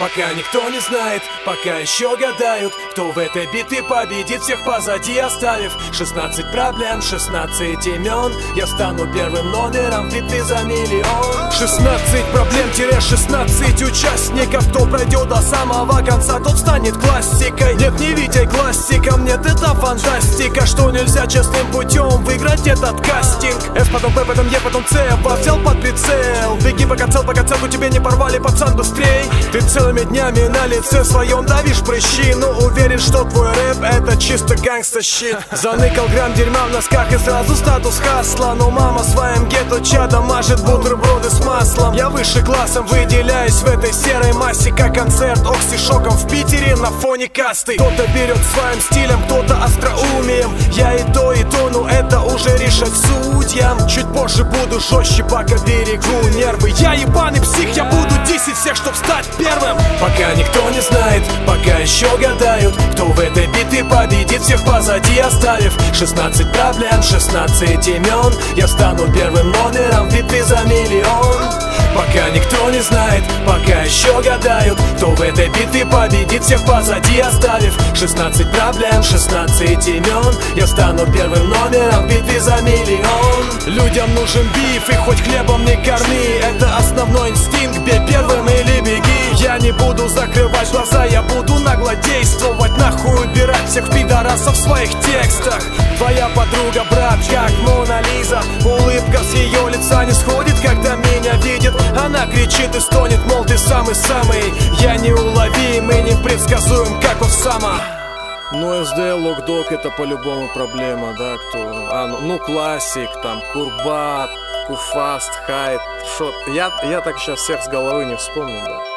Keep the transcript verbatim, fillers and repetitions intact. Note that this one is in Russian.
Пока никто не знает, пока еще гадают, кто в этой битве победит, всех позади оставив. Шестнадцать проблем, шестнадцать имен, я стану первым номером в битве за миллион. Шестнадцать проблем-шестнадцать участников, кто пройдет до самого конца, тот станет классикой. Нет, не Витей классиком, нет, это фантастика, что нельзя честным путем выиграть этот кастинг. F, потом P, потом E, потом C, взял под прицел. Беги пока цел, пока целку тебе не порвали, пацан, быстрей. Ты целыми днями на лице своем давишь прыщи, но уверен, что твой рэп это чисто гангста-щит. Заныкал грамм дерьма в носках и сразу статус хасла, но мама своим гетто чадом мажет бутерброды с маслом. Я выше классом выделяюсь в этой серой массе, как концерт оксишоком в Питере на фоне касты. Кто-то берет своим стилем, кто-то остроумием, я и то, и то, но это уже решать судьям. Чуть позже буду жестче, пока берегу нервы. Я ебаный псих, я буду десять всех, чтоб стать первым. Пока никто не знает, пока еще гадают, кто в этой битве победит, всех позади оставив. Шестнадцать проблем, шестнадцать имен, я стану первым номером в битве за миллион. Пока никто не знает, пока еще гадают, кто в этой битве победит, всех позади оставив. Шестнадцать проблем, шестнадцать имен, я стану первым номером в битве за миллион. Людям нужен биф, и хоть хлебом не корми, это основной инстинкт, бей первым или беги. Я не буду закрывать глаза, я буду нагло действовать, нахуй убирать всех пидорасов в своих текстах. Твоя подруга, брат, как Мона Лиза, улыбка с ее лица не сходит, когда меня видит. Она кричит и стонет, мол, ты самый-самый. Я неуловим и непредсказуем, как у Сама. Ну, эс ди, Локдог, это по-любому проблема, да, кто? А, ну, ну, классик, там, Курбат, Куфаст, Хайт, шот. Я, я так сейчас всех с головы не вспомню, да.